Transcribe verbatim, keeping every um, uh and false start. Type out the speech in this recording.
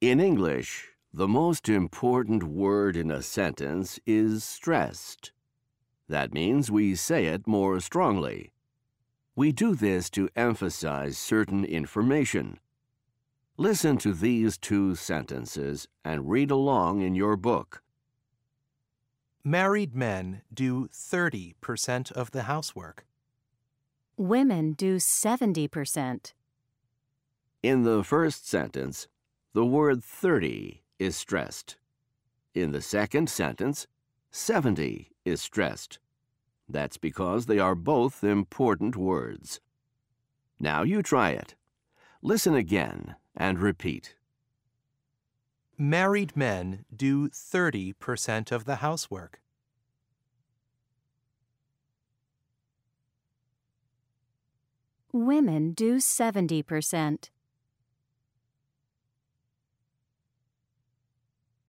In English, the most important word in a sentence is stressed. That means we say it more strongly. We do this to emphasize certain information. Listen to these two sentences and read along in your book. Married men do thirty percent of the housework. Women do seventy percent. In the first sentence, the word thirty is stressed. In the second sentence, seventy is stressed. That's because they are both important words. Now you try it. Listen again and repeat. Married men do thirty percent of the housework. Women do seventy percent.